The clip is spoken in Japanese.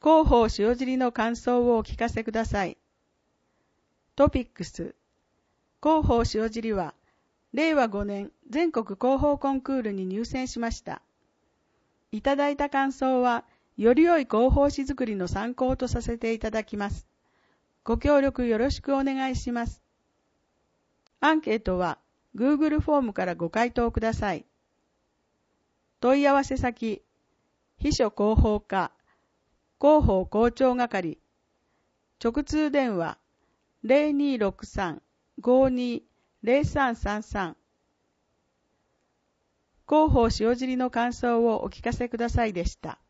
広報塩尻の感想をお聞かせください。トピックス。広報塩尻は、令和5年全国広報コンクールに入選しました。いただいた感想は、より良い広報誌作りの参考とさせていただきます。ご協力よろしくお願いします。アンケートは、Google フォームからご回答ください。問い合わせ先、秘書広報課、広報広聴係、直通電話 0263-520333 広報塩尻の感想をお聞かせくださいでした。